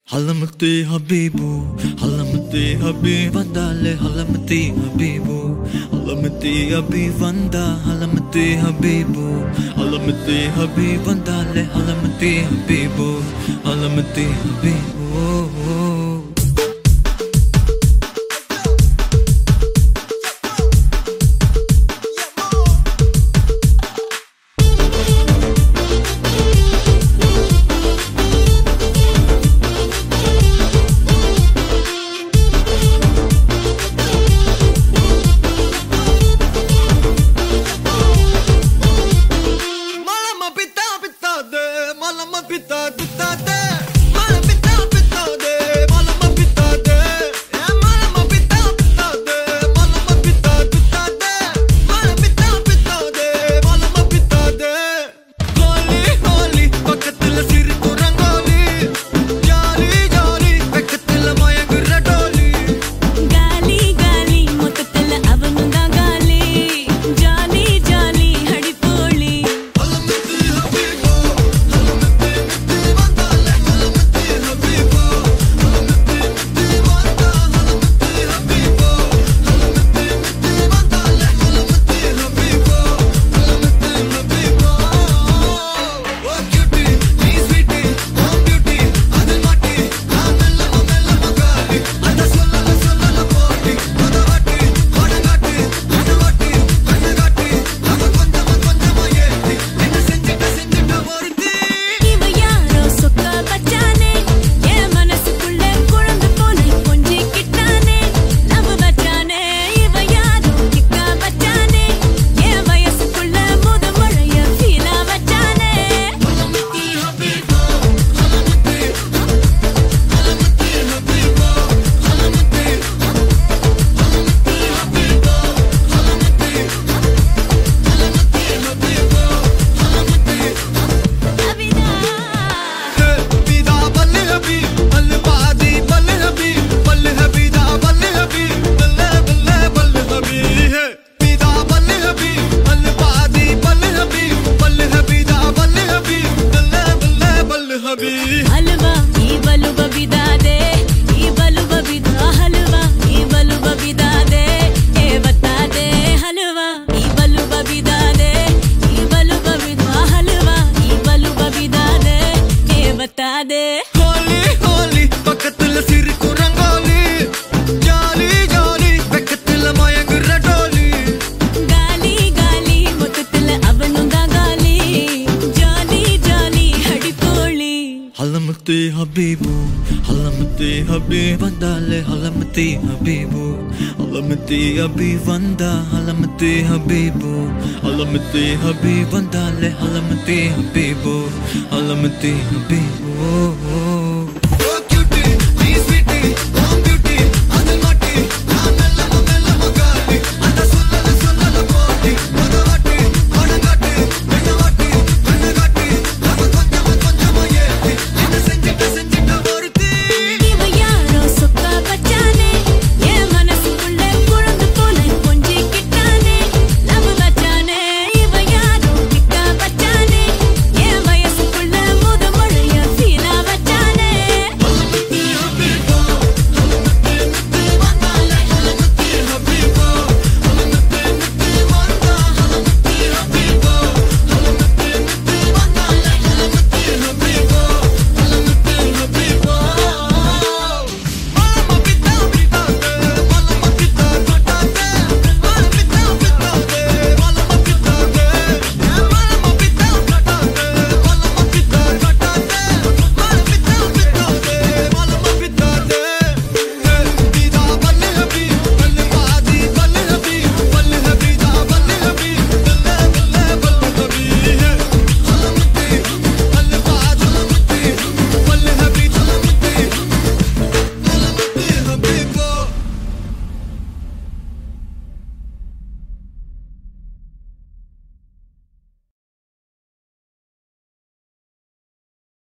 Halamati Habibu, Halamati Habib Vandale, Halamati Habibu, Halamati Habib Vanda, Halamati Habibu, Halamati Habib Vandale, Halamati Habibu, Halamati Habibu. हलवा ई बलु बबिदा दे ई बलु बबिदा हलवा ई बलु बबिदा दे ए बता दे हलवा ई बलु बबिदा दे ई बलु बबिदा हलवा ई बलु बबिदा दे ए बता दे होली होली பக்கத்துல சிரிக்கும் rangoli jolly jolly பக்கத்துல மயங்குற டோலி गाली गाली முத்தத்துல அவனும் தான் गाली ஜாலி ஜாலி ஹடிகோலி Halamati Habibu, Halamati Habib Vandale, Halamati Habibu, Halamati Habib Vanda, Halamati Habibu, Halamati Habib Vandale, Halamati Habibu, Halamati Habibu.